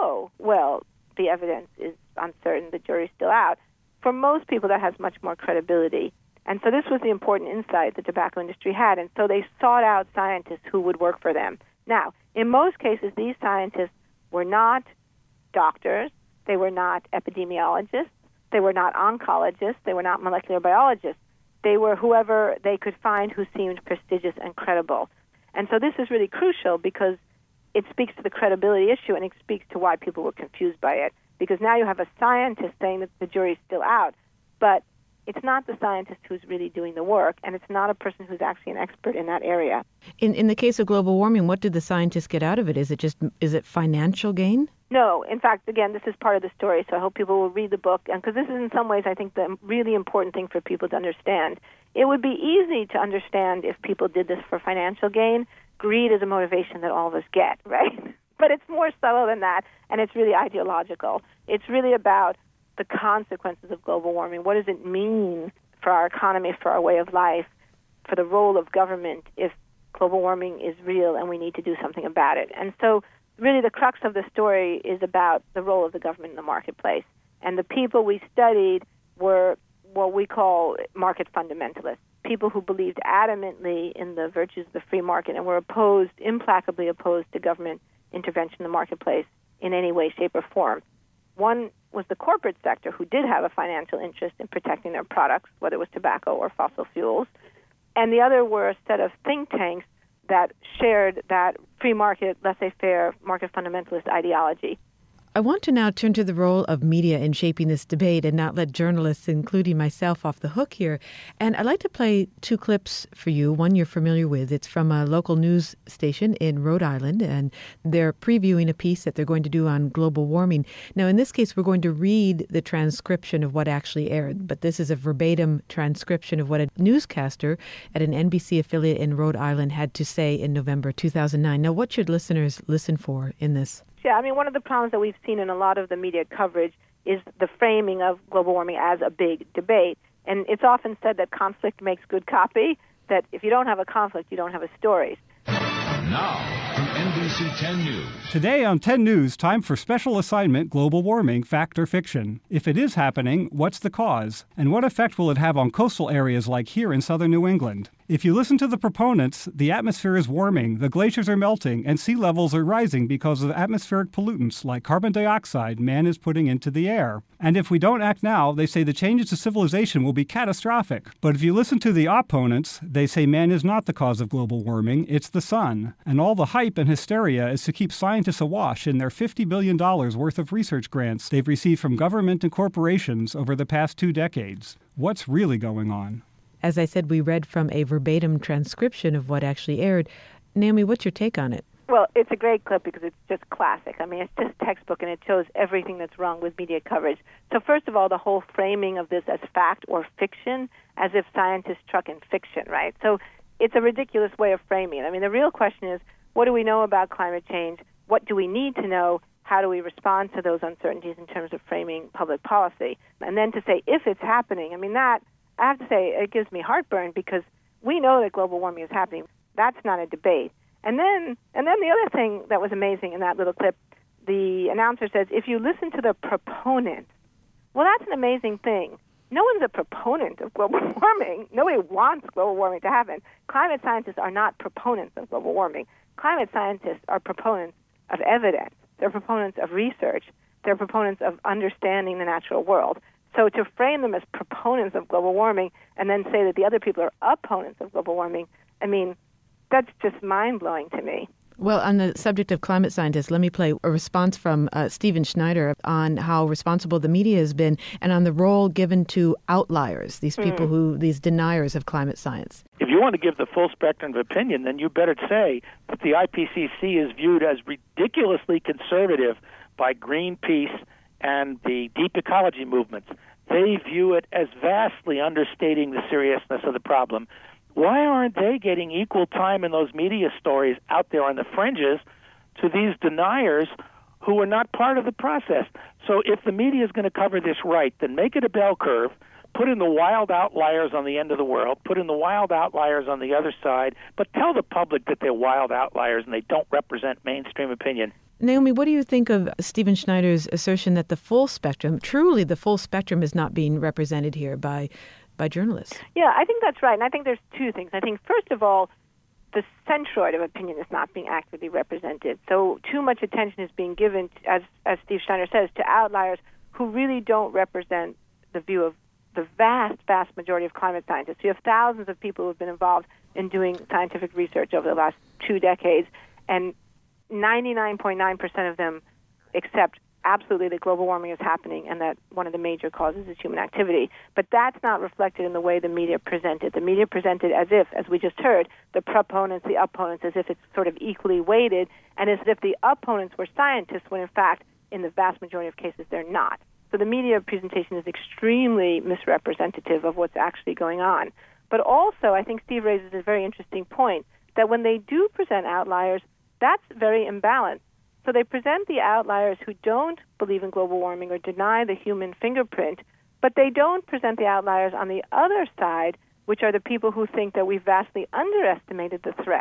the evidence is uncertain, the jury's still out, for most people that has much more credibility. And so this was the important insight the tobacco industry had. And so they sought out scientists who would work for them. Now, in most cases, these scientists were not doctors, they were not epidemiologists, they were not oncologists, they were not molecular biologists. They were whoever they could find who seemed prestigious and credible. And so this is really crucial because it speaks to the credibility issue, and it speaks to why people were confused by it. Because now you have a scientist saying that the jury's still out, but it's not the scientist who's really doing the work, and it's not a person who's actually an expert in that area. In the case of global warming, what did the scientists get out of it? Is it financial gain? No. In fact, again, this is part of the story, so I hope people will read the book, because this is in some ways, I think, the really important thing for people to understand. It would be easy to understand if people did this for financial gain. Greed is a motivation that all of us get, right? But it's more subtle than that, and it's really ideological. It's really about the consequences of global warming. What does it mean for our economy, for our way of life, for the role of government if global warming is real and we need to do something about it? And so really the crux of the story is about the role of the government in the marketplace. And the people we studied were what we call market fundamentalists, people who believed adamantly in the virtues of the free market and were implacably opposed to government intervention in the marketplace in any way, shape, or form. One was the corporate sector, who did have a financial interest in protecting their products, whether it was tobacco or fossil fuels. And the other were a set of think tanks that shared that free market, laissez-faire, market fundamentalist ideology. I want to now turn to the role of media in shaping this debate and not let journalists, including myself, off the hook here. And I'd like to play two clips for you. One you're familiar with. It's from a local news station in Rhode Island, and they're previewing a piece that they're going to do on global warming. Now, in this case, we're going to read the transcription of what actually aired, but this is a verbatim transcription of what a newscaster at an NBC affiliate in Rhode Island had to say in November 2009. Now, what should listeners listen for in this? Yeah, I mean, one of the problems that we've seen in a lot of the media coverage is the framing of global warming as a big debate. And it's often said that conflict makes good copy, that if you don't have a conflict, you don't have a story. Now, from NBC 10 News. Today on 10 News, time for special assignment global warming, fact or fiction. If it is happening, what's the cause? And what effect will it have on coastal areas like here in southern New England? If you listen to the proponents, the atmosphere is warming, the glaciers are melting, and sea levels are rising because of atmospheric pollutants like carbon dioxide man is putting into the air. And if we don't act now, they say the changes to civilization will be catastrophic. But if you listen to the opponents, they say man is not the cause of global warming, it's the sun. And all the hype and hysteria is to keep scientists awash in their $50 billion worth of research grants they've received from government and corporations over the past 2 decades. What's really going on? As I said, we read from a verbatim transcription of what actually aired. Naomi, what's your take on it? Well, it's a great clip because it's just classic. I mean, it's just textbook, and it shows everything that's wrong with media coverage. So first of all, the whole framing of this as fact or fiction, as if scientists truck in fiction, right? So it's a ridiculous way of framing it. I mean, the real question is, what do we know about climate change? What do we need to know? How do we respond to those uncertainties in terms of framing public policy? And then to say, if it's happening, I mean, that, I have to say, it gives me heartburn because we know that global warming is happening. That's not a debate. And then the other thing that was amazing in that little clip, the announcer says, if you listen to the proponents, well, that's an amazing thing. No one's a proponent of global warming. Nobody wants global warming to happen. Climate scientists are not proponents of global warming. Climate scientists are proponents of evidence. They're proponents of research. They're proponents of understanding the natural world. So to frame them as proponents of global warming and then say that the other people are opponents of global warming, I mean, that's just mind-blowing to me. Well, on the subject of climate scientists, let me play a response from Stephen Schneider on how responsible the media has been and on the role given to outliers, these people these deniers of climate science. If you want to give the full spectrum of opinion, then you better say that the IPCC is viewed as ridiculously conservative by Greenpeace and the deep ecology movements. They view it as vastly understating the seriousness of the problem. Why aren't they getting equal time in those media stories out there on the fringes to these deniers who are not part of the process? So if the media is going to cover this right, then make it a bell curve, put in the wild outliers on the end of the world, put in the wild outliers on the other side, but tell the public that they're wild outliers and they don't represent mainstream opinion. Naomi, what do you think of Stephen Schneider's assertion that the full spectrum, truly the full spectrum, is not being represented here by journalists? Yeah, I think that's right. And I think there's two things. I think, first of all, the centroid of opinion is not being accurately represented. So too much attention is being given, as Steve Schneider says, to outliers who really don't represent the view of the vast, vast majority of climate scientists. You have thousands of people who have been involved in doing scientific research over the last 2 decades, and 99.9% of them accept absolutely that global warming is happening and that one of the major causes is human activity. But that's not reflected in the way the media presented. The media presented as if, as we just heard, the proponents, the opponents, as if it's sort of equally weighted, and as if the opponents were scientists when, in fact, in the vast majority of cases, they're not. So the media presentation is extremely misrepresentative of what's actually going on. But also, I think Steve raises a very interesting point, that when they do present outliers, that's very imbalanced. So they present the outliers who don't believe in global warming or deny the human fingerprint, but they don't present the outliers on the other side, which are the people who think that we've vastly underestimated the threat.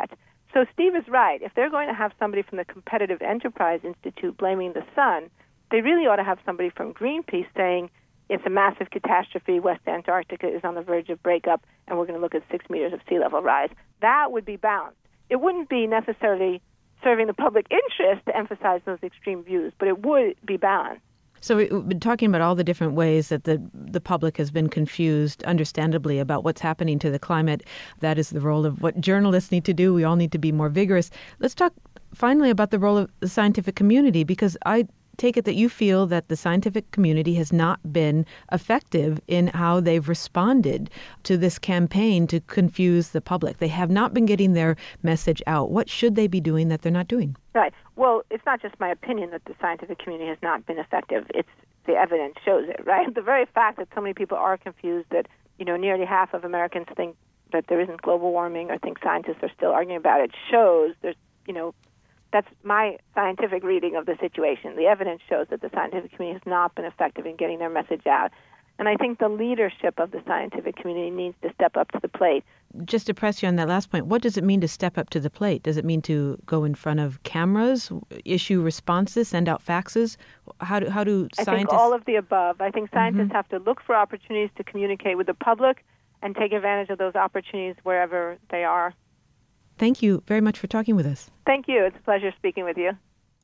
So Steve is right. If they're going to have somebody from the Competitive Enterprise Institute blaming the sun, they really ought to have somebody from Greenpeace saying it's a massive catastrophe, West Antarctica is on the verge of breakup, and we're going to look at 6 meters of sea level rise. That would be balanced. It wouldn't be necessarily serving the public interest to emphasize those extreme views, but it would be balanced. So we've been talking about all the different ways that the public has been confused, understandably, about what's happening to the climate. That is the role of what journalists need to do. We all need to be more vigorous. Let's talk finally about the role of the scientific community, because I take it that you feel that the scientific community has not been effective in how they've responded to this campaign to confuse the public. They have not been getting their message out. What should they be doing that they're not doing? Right. Well, it's not just my opinion that the scientific community has not been effective. It's the evidence shows it, right? The very fact that so many people are confused, that, nearly half of Americans think that there isn't global warming or think scientists are still arguing about it, shows there's, that's my scientific reading of the situation. The evidence shows that the scientific community has not been effective in getting their message out. And I think the leadership of the scientific community needs to step up to the plate. Just to press you on that last point, what does it mean to step up to the plate? Does it mean to go in front of cameras, issue responses, send out faxes? How do scientists... I think all of the above. I think scientists have to look for opportunities to communicate with the public and take advantage of those opportunities wherever they are. Thank you very much for talking with us. Thank you. It's a pleasure speaking with you.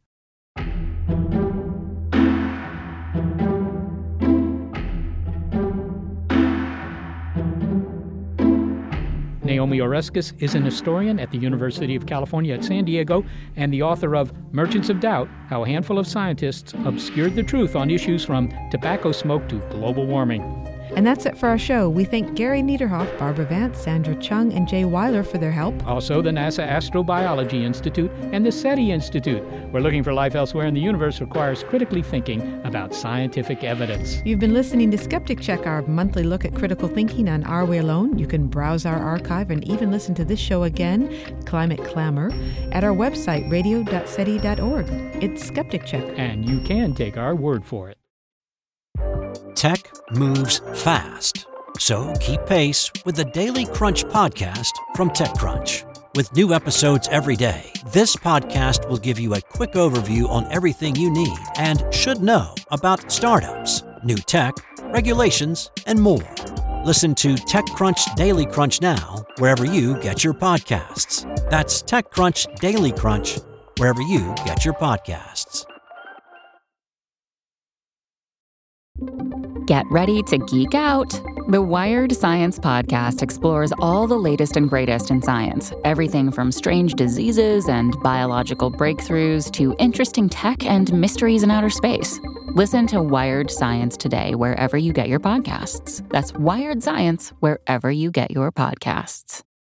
Naomi Oreskes is an historian at the University of California at San Diego and the author of Merchants of Doubt, How a Handful of Scientists Obscured the Truth on Issues from Tobacco Smoke to Global Warming. And that's it for our show. We thank Gary Niederhoff, Barbara Vance, Sandra Chung, and Jay Weiler for their help. Also, the NASA Astrobiology Institute and the SETI Institute, where looking for life elsewhere in the universe requires critically thinking about scientific evidence. You've been listening to Skeptic Check, our monthly look at critical thinking on Our Way Alone. You can browse our archive and even listen to this show again, Climate Clamor, at our website, radio.seti.org. It's Skeptic Check. And you can take our word for it. Tech moves fast, so keep pace with the Daily Crunch podcast from TechCrunch. With new episodes every day, this podcast will give you a quick overview on everything you need and should know about startups, new tech, regulations, and more. Listen to TechCrunch Daily Crunch now, wherever you get your podcasts. That's TechCrunch Daily Crunch, wherever you get your podcasts. Get ready to geek out. The Wired Science Podcast explores all the latest and greatest in science, everything from strange diseases and biological breakthroughs to interesting tech and mysteries in outer space. Listen to Wired Science today wherever you get your podcasts. That's Wired Science wherever you get your podcasts.